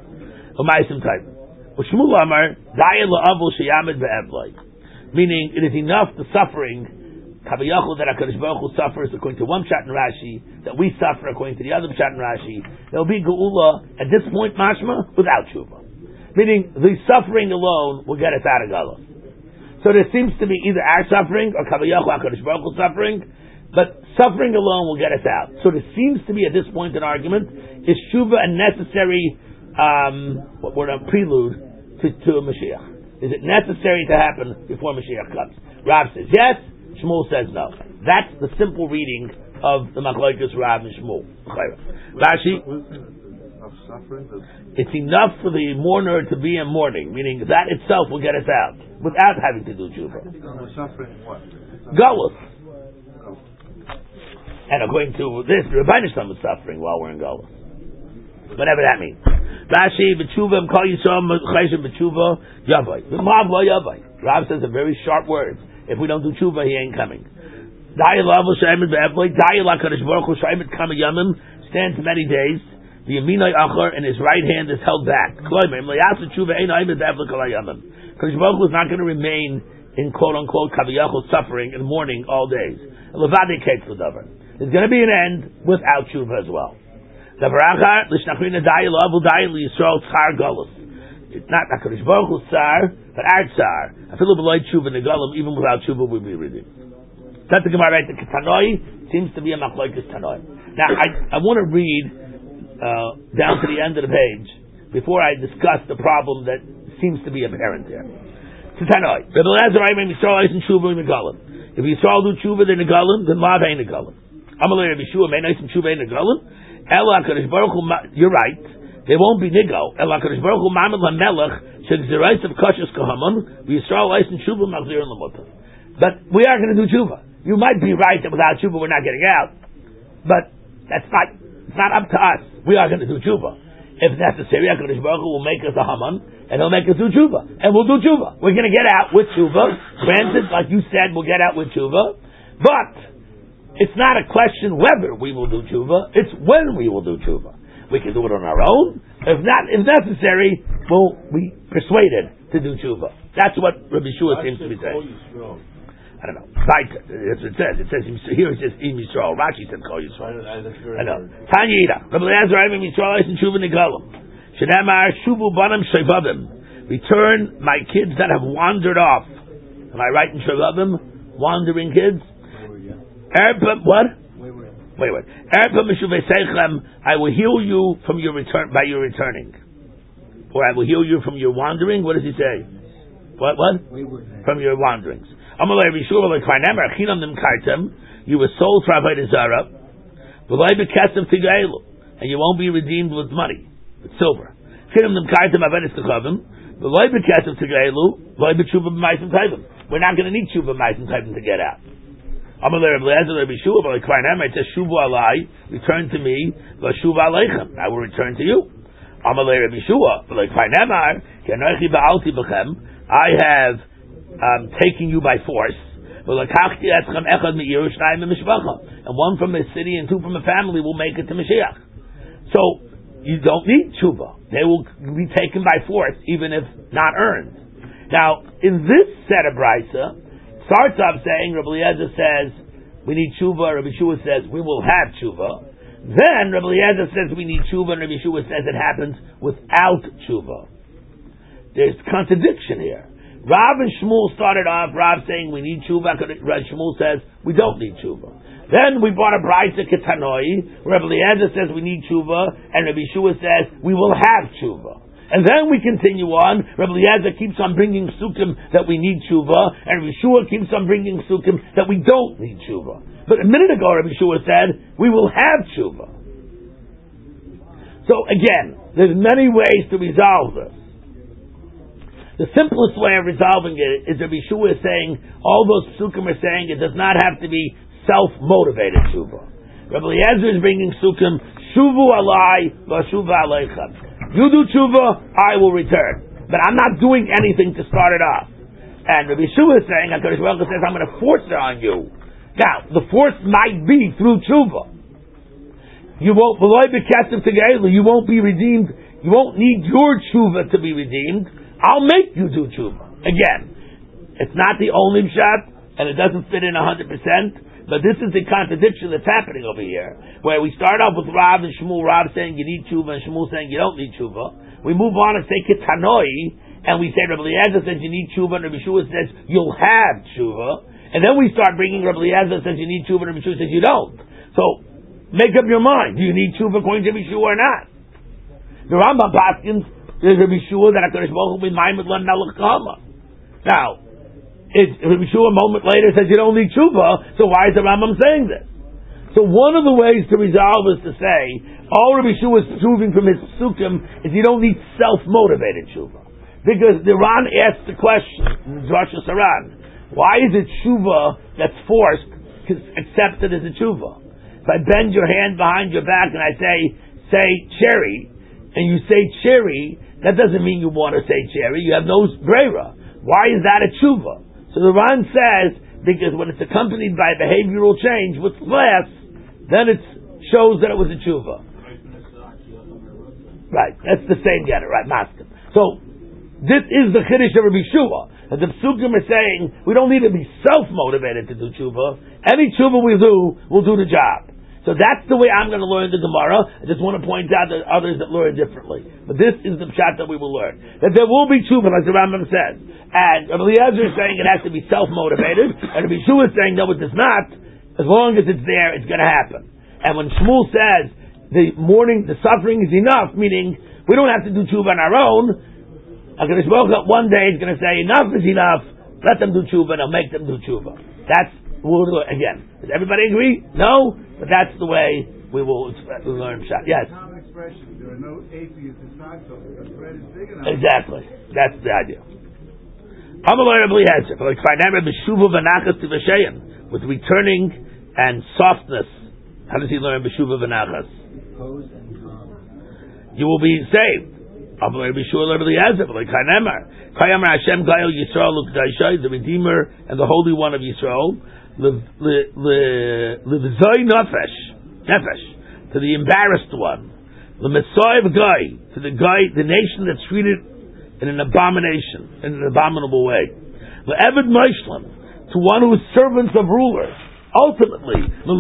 Meaning, it is enough the suffering Kaviyachol that HaKadosh Baruch Hu suffers according to one pshat in Rashi, that we suffer according to the other pshat in Rashi. There will be geula at this point, mashma, without tshuva. Meaning, the suffering alone will get us out of galus. So there seems to be either our suffering or Kaviyachol HaKadosh Baruch Hu suffering, but suffering alone will get us out. So there seems to be at this point an argument: is tshuva a necessary, um, what word, a prelude to, to a Mashiach? Is it necessary to happen before Mashiach comes? Rav says yes. Shmuel says no. That's the simple reading of the Machlokes Rav and Shmuel. Rashi, it's enough for the mourner to be in mourning, meaning that itself will get us out without having to do tshuva. Galus. And according to this, the Rebbeinu Shalom is suffering while we're in Galus. Whatever that means. Rashi, b'tshuva, m'kol yisrael, m'chayshim b'tshuva, yavai. B'mav lo yavai. Rav says a very sharp word. If we don't do tshuva, he ain't coming. Stands many days. The yaminai achar and his right hand is held back. Kodesh Baruch Hu is not going to remain in quote unquote kaviyachol suffering and mourning all days. There's going to be an end without tshuva as well. It's not HaKadosh Baruch Hu tsar, but our tsar. I feel below tshuva negalim, even without tshuva we be reading. That's the Gemara right. The Tanoi seems to be a machlokes Tanoi. Now I, I want to read uh, down to the end of the page before I discuss the problem that seems to be apparent there. Tanoi. Rabbi Elazar, I mean, Yisrael is in Tshuva in Negalim. If Yisrael do Tshuva in Negalim, then Lav ain't Negalim. Amalei Rabbi Yeshua, may nice in Tshuva in Negalim. Ela HaKadosh Baruch Hu, you're right. They won't be Nigo. Ela HaKadosh Baruch Hu, Mamad LaMelech, Shegzerais of Kashas Kahaman, Yisrael is in Tshuva, Machzir and Lamutav. But we are going to do Tshuva. You might be right that without Tshuva we're not getting out. But that's not, it's not up to us. We are going to do Tshuva. If necessary, HaKadosh Baruch Hu will make us a Haman, and he'll make us do Tshuva. And we'll do Tshuva. We're going to get out with Tshuva. Granted, like you said, we'll get out with Tshuva. But it's not a question whether we will do Tshuva, it's when we will do Tshuva. We can do it on our own. If not, if necessary, we'll be persuaded to do Tshuva. That's what Rabbi Shua seems to be saying. I don't know. That's what it says. It says here. It says Im Yisrael. Rashi said Kol Yisrael. I know. Tanya Ida. Rabbi Elazar, Im Yisrael is in Tshuva Negalim. Shemar Shuvu Banam Shevavim. Return my kids that have wandered off. Am I right in Shevavim? Wandering kids. Erpa what? Wait, wait. Erpa Meshuvesechem. I will heal you from your return by your returning, or I will heal you from your wandering. What does he say? What? What? From your wanderings. You were sold for Avodah Zarah, and you won't be redeemed with money, with silver. We're not going to need Tshuva Ma'asim Taivim to get out. Return to me, I will return to you. I have Um, taking you by force, and one from a city and two from a family will make it to Mashiach. So you don't need tshuva; they will be taken by force, even if not earned. Now, in this set of brisa, starts off saying Rabbi Eliezer says we need tshuva. Rabbi Shua says we will have tshuva. Then Rabbi Eliezer says we need tshuva, and Rabbi Shua says it happens without tshuva. There's contradiction here. Rav and Shmuel started off, Rav saying we need tshuva, Shmuel says we don't need tshuva. Then we brought a brisa ketanoi, Rabbi Eliezer says we need tshuva, and Rabbi Shua says we will have tshuva. And then we continue on, Rabbi Eliezer keeps on bringing sukkim that we need tshuva, and Rabbi Shua keeps on bringing sukkim that we don't need tshuva. But a minute ago Rabbi Shua said we will have tshuva. So again, there's many ways to resolve this. The simplest way of resolving it is Rabbi Shua is saying, all those sukkim are saying it does not have to be self-motivated tshuva. Rabbi Eliezer is bringing sukkim, shuvu alai, vashuva aleichem. You do tshuva, I will return. But I'm not doing anything to start it off. And Rabbi Shua is saying, HaKadosh Baruch Hu says, I'm going to force it on you. Now, the force might be through tshuva. You won't, you won't be redeemed, you won't need your tshuva to be redeemed. I'll make you do tshuva. Again, it's not the only shot, and it doesn't fit in one hundred percent, but this is the contradiction that's happening over here, where we start off with Rav and Shmuel, Rav saying you need tshuva, and Shmuel saying you don't need tshuva. We move on and say ketanoi, and we say Rabbi Eliezer says you need tshuva, and Rabbi Shua says you'll have tshuva, and then we start bringing Rabbi Eliezer says you need tshuva, and Rabbi Shua says you don't. So, make up your mind. Do you need tshuva according to Rabbi Shua or not? The Rambam paskins, there's Rabbi Shua that HaKadosh Baruch Hu b'mayim l'an melech kama. Now, it's, Rabbi Shua a moment later says you don't need tshuva, so why is the Rambam saying this? So one of the ways to resolve is to say, all Rabbi Shua is proving from his sukkim is you don't need self-motivated tshuva. Because the Ran asked the question, Rosh Hashanah, why is it tshuva that's forced accepted as a tshuva? If I bend your hand behind your back and I say, say cherry, and you say cherry, that doesn't mean you want to say cherry. You have no brera. Why is that a tshuva? So the Ran says, because when it's accompanied by behavioral change with glass, then it shows that it was a tshuva. Right, that's the same getter, right, maskim. So, this is the chiddush of Rabbi Shua. And the psukim are saying, we don't need to be self-motivated to do tshuva. Any tshuva we do, will do the job. So that's the way I'm going to learn the Gemara. I just want to point out that others that learn differently. But this is the pshat that we will learn. That there will be tshuva, like the Rambam says. And Rabbi Eliezer is saying it has to be self-motivated. And Rabbi Shua is saying, no, it does not. As long as it's there, it's going to happen. And when Shmuel says, the mourning, the suffering is enough, meaning, we don't have to do tshuva on our own, HaKadosh Baruch Hu, one day is going to say, enough is enough, let them do tshuva, and I'll make them do tshuva. That's, we'll do it again. Does everybody agree? No? But that's the way we will we'll learn Pshat. Yes? Common expression, there are no atheists in Stockholm because bread is big enough. Exactly. That's the idea. With returning and softness. How does he learn B'shuva v'nachas? You will be saved. The Redeemer and the Holy One of Yisrael, to the embarrassed one, to the guy, the nation that's treated in an abomination, in an abominable way, to one who is servants of rulers. Ultimately,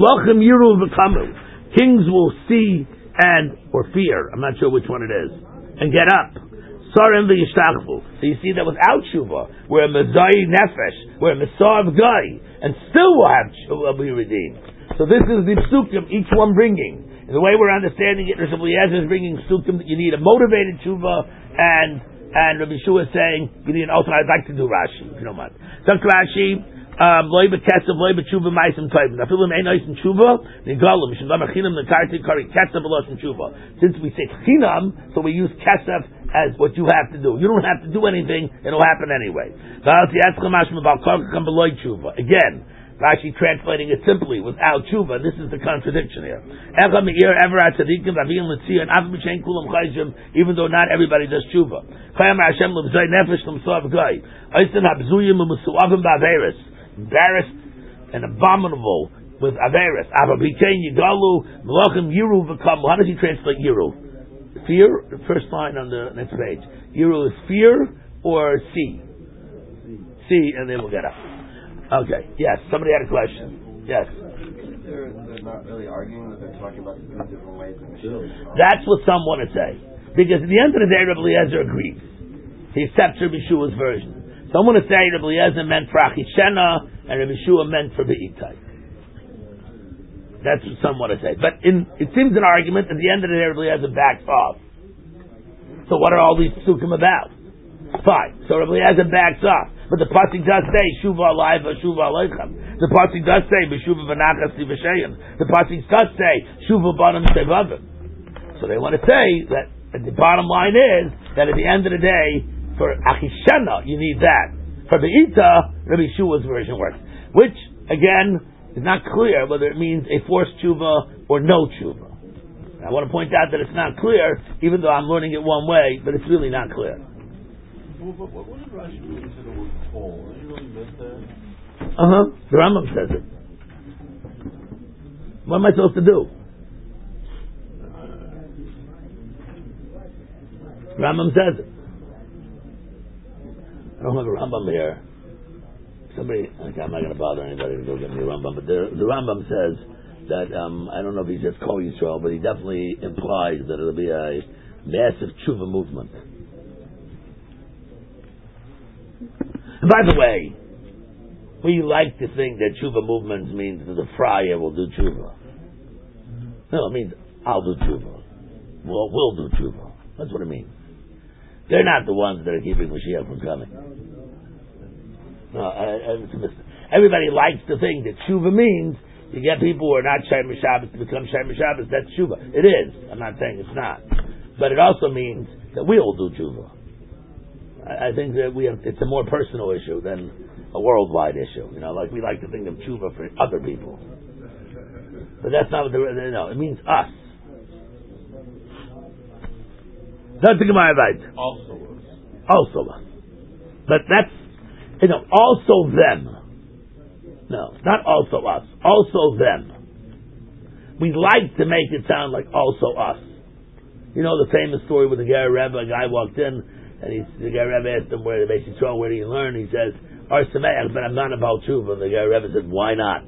kings will see and or fear. I'm not sure which one it is. And get up. Sarim v'yishtachvu. So you see that without tshuva, we're a mezai nefesh, we're a mesav guy, and still will have will be redeemed. So this is the psukim, each one bringing. And the way we're understanding it, Rabbi Eliezer is bringing psukim that you need a motivated tshuva, and and Rabbi Shua is saying you need an ultimate. I'd like to do Rashi, if you don't mind. Dr. Rashi. Loy b'ketzav, loy b'tshuva, ma'asim toivim. Afilim ein oisim tshuva, nigalim. Mishum dam achinam nekarti kari ketzav v'losim tshuva. Since we say chinam, so we use ketzav as what you have to do. You don't have to do anything; it'll happen anyway. Again, Rashi translating it simply without tshuva. This is the contradiction here. Even though not everybody does tshuva. Embarrassed and abominable with Averis. How does he translate Yiru? Fear? The first line on the next page. Yiru is fear or see? See, and then we'll get up. Okay, yes, somebody had a question. Yes. They're, they're not really arguing, that they're talking about three different ways of Mashiach. That's what some want to say. Because at the end of the day, Rabbi Eliezer agrees. He accepts Rabbi Shua's version. Some want to say Rabbi Eliezer meant for Achishena and Rabbi Shua meant for Be'itai. That's what some want to say. But in, it seems an argument at the end of the day Rabbi Eliezer backs off. So what are all these psukim about? Fine. So Rabbi Eliezer backs off. But the pasuk does say Shuva Alayva, Shuva Aleichem. The pasuk does say B'Shuva V'nachas Tivashayim. The pasuk does say Shuva B'Adam Tevavim. So they want to say that the bottom line is that at the end of the day, for Achishena, you need that. For the Ita, Rabbi Shua's version works. Which, again, is not clear whether it means a forced tshuva or no tshuva. I want to point out that it's not clear, even though I'm learning it one way, but it's really not clear. What, what, what did Rashi mean to the word fall? Did he really meant that? Uh-huh. The Rambam says it. What am I supposed to do? Rambam says it. I don't have a Rambam here. Somebody, okay, I'm not going to bother anybody to go get me a Rambam, but the, the Rambam says that, um, I don't know if he says Kol Yisrael, but he definitely implies that it'll be a massive tshuva movement. And by the way, we like to think that tshuva movements means that the friar will do tshuva. No, it means I'll do tshuva. We'll, we'll do tshuva. That's what it means. They're not the ones that are keeping Mashiach from coming. No, I, I, everybody likes to think that tshuva means you get people who are not Shomer Shabbos to become Shomer Shabbos. That's tshuva. It is. I'm not saying it's not, but it also means that we all do tshuva. I, I think that we have. It's a more personal issue than a worldwide issue. You know, like we like to think of tshuva for other people, but that's not what the. No, it means us. That's the Gemara right. Also us. Also us. But that's, you know, also them. No, not also us. Also them. We like to make it sound like also us. You know the famous story with the Ger Rebbe, a guy walked in, and he, the Ger Rebbe asked him where, basically, where do you learn? He says, Ar Sameach, but I'm not about tshuva. And the Ger Rebbe said, why not?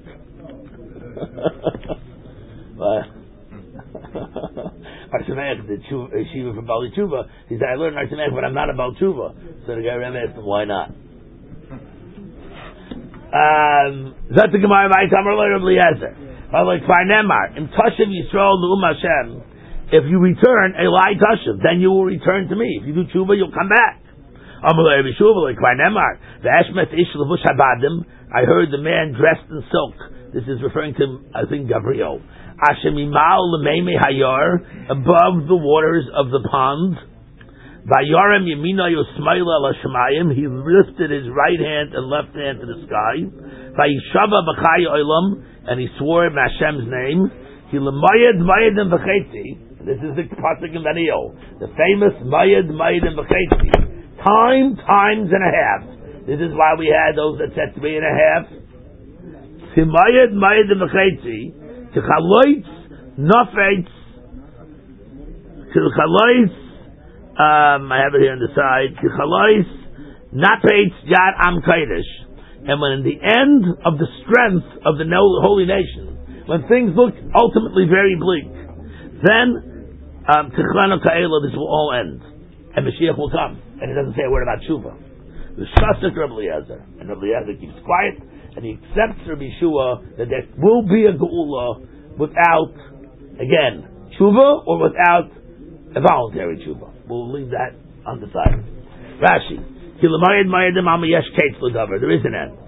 Ar Sameach, the Shiva from Bali Tshuva, he said, I learned Ar Sameach, but I'm not about Tshuva. So the Ger Rebbe asked him, why not? Zat the Gemara by Tamar Lo Rabbi Eliezer. Like Farnemar, in Tashav Yisrael Nu'um Hashem, if you return Elai Tashav, then you will return to me. If you do Tshuva, you'll come back. Amalei Bishuva like Nemar. The Ashmet Ish Levush Habadim. I heard the man dressed in silk. This is referring to, I think, Gabriel. Ashemimal Lemeime Hayar, above the waters of the pond. Vayarim Yemina Yosmaila La Shemayim. He lifted his right hand and left hand to the sky. Vayishava B'chai Olam, and he swore in Hashem's name. He lemayed Mayadim B'chetzi. This is the pasuk in Daniel, the famous Mayad Mayadim B'chetzi. Time, times and a half. This is why we had those that said three and a half. Timayad Mayadim B'chetzi. Tichaloitz Nafetz. Tichaloitz. Um, I have it here on the side. Tichaloitz Nafetz Yad Am Kodesh. And when in the end of the strength of the holy nation, when things look ultimately very bleak, then Tichlanu Ka'ela, this will all end, and Mashiach will come. And it doesn't say a word about Tshuva. The Shasik Rabbi Eliezer, and Rabbi Eliezer keeps quiet, and he accepts Rabbi Shua that there will be a Geula without, again, Tshuva or without a voluntary Tshuva. We'll leave that undecided. Rashi. There is an end.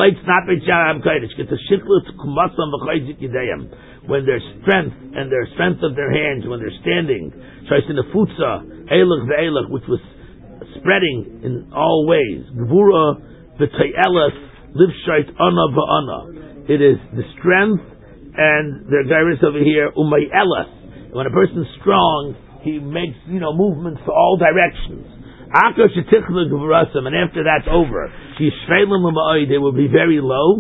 When their strength and their strength of their hands, when they're standing, which was spreading in all ways. It is the strength and their gairis over here. When a person's strong, he makes, you know, movements to all directions. And after that's over, they will be very low.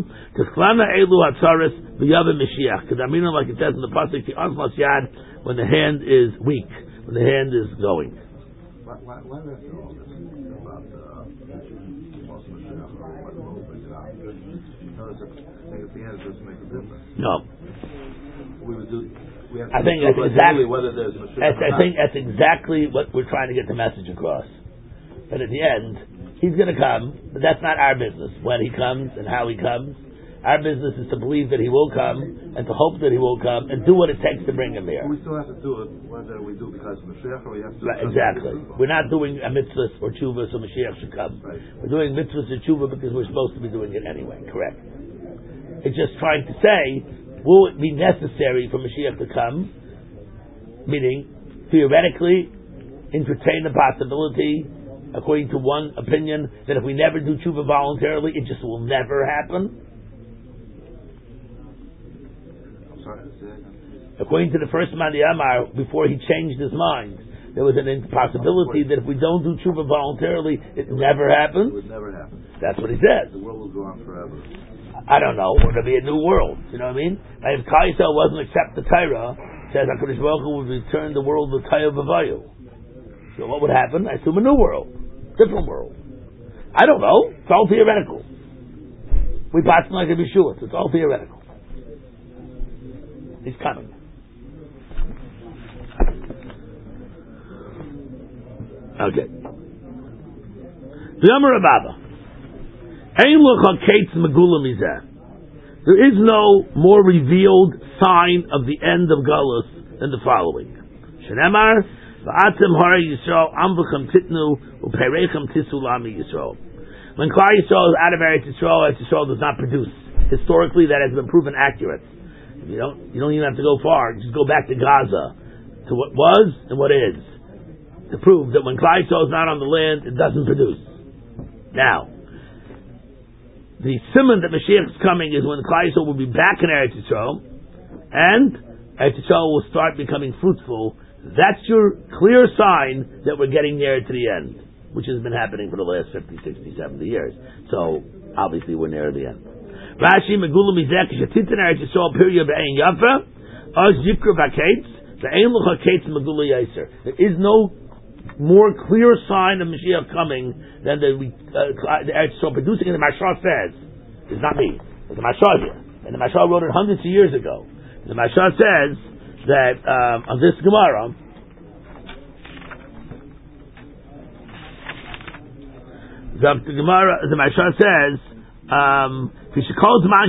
Like it says in the pasuk, when the hand is weak, when the hand is going. Why, why, why is there all this about uh, most Mashiach or what will bring it out? Notice I think at the end it doesn't make a difference. No. We would do. We have to I think do that's exactly whether there's Mashiach that's, or I not. think that's exactly what we're trying to get the message across. But at the end, he's going to come, but that's not our business. When he comes and how he comes, our business is to believe that he will come and to hope that he will come and do what it takes to bring him here. But we still have to do it whether we do because of Mashiach or we have to do Right, it exactly. because We're not doing a mitzvah or tshuva so Mashiach should come. Right. We're doing mitzvahs or tshuva because we're supposed to be doing it anyway. Correct. It's just trying to say, will it be necessary for Mashiach to come? Meaning, theoretically, entertain the possibility, according to one opinion, that if we never do tshuva voluntarily, it just will never happen. I'm sorry. According to the first Mandi Amar, before he changed his mind, there was an possibility that if we don't do tshuva voluntarily, it never happens. It would never happen. That's what he says. The world will go on forever. I don't know. Or there'll be a new world. You know what I mean? Like if Klal Yisrael wasn't accept the Torah, says HaKadosh Baruch Hu would return the world to Taya B'vayu. So what would happen? I assume a new world. Different world. I don't know. It's all theoretical. We pass like a Bishua. It's all theoretical. He's coming. Okay. There is no more revealed sign of the end of Galus than the following. Shenemar V'atem hara Yisrael amvachem titnu u'perechem tisu lami Yisrael. When Klal Yisrael is out of Eretz Yisrael, Eretz Yisrael does not produce. Historically, that has been proven accurate. You don't, you don't even have to go far. Just go back to Gaza, to what was and what is, to prove that when Klal Yisrael is not on the land, it doesn't produce. Now, the simon that Mashiach is coming is when Klal Yisrael will be back in Eretz Yisrael, and Eretz Yisrael will start becoming fruitful. That's your clear sign that we're getting near to the end, which has been happening for the last fifty, sixty, seventy years. So, obviously we're near the end. Rashi, Megula Mizek, Shatitin Eretz Yisrael, Period, Be'en Yafa, Az Yikra Bakates, Be'en Lucha Kates, Megula Yaser. There is no more clear sign of Mashiach coming than the, uh, the Eretz Yisrael producing, and the Mashal says, it's not me, it's the Mashal here. And the Mashal wrote it hundreds of years ago. And the Mashal says, that um, on this Gemara, the, the Gemara, the Mashal says, um, as long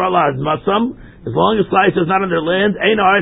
as Klal Yisrael is not on their land,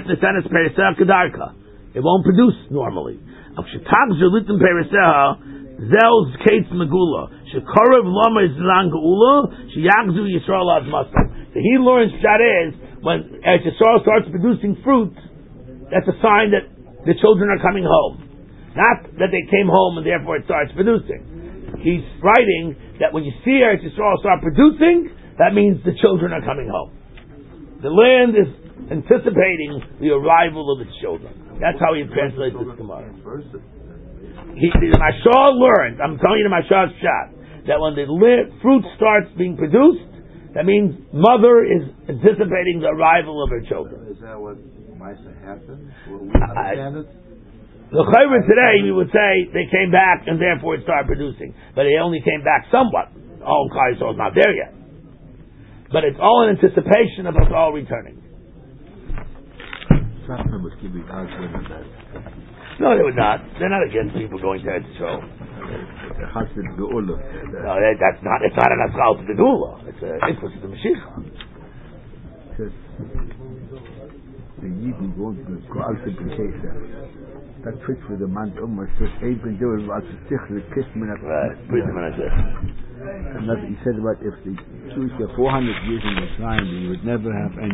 it won't produce normally. Zel's Kates Megula. Shekarav Lama Islan Geula. Sheyagzu Yisrael Az Masam. So he learns that is when Eretz Yisrael starts producing fruit, that's a sign that the children are coming home. Not that they came home and therefore it starts producing. He's writing that when you see Eretz Yisrael start producing, that means the children are coming home. The land is anticipating the arrival of its children. That's how he translates this Gemara. He, the Mashal learned, I'm telling you the Mashal's shot, that when the li- fruit starts being produced, that means mother is anticipating the arrival of her children. Is that what Maisa happened? Well, we understand it? The Chayra today, we would say they came back and therefore it started producing. But they only came back somewhat. All Klal Yisrael is not there yet. But it's all in anticipation of us all returning. No, they would not. They're not against people going to Eretz Yisrael. No, that's not. It's not an aschal to the Gula. It's a influence to the Mashiach. The Yidden won't go out to the case. That fits with the man. Almost just ain't been doing what the stick the kiss me up. Right, pretty much. And that he said about if the Jews were four hundred years in the time, you would never have any.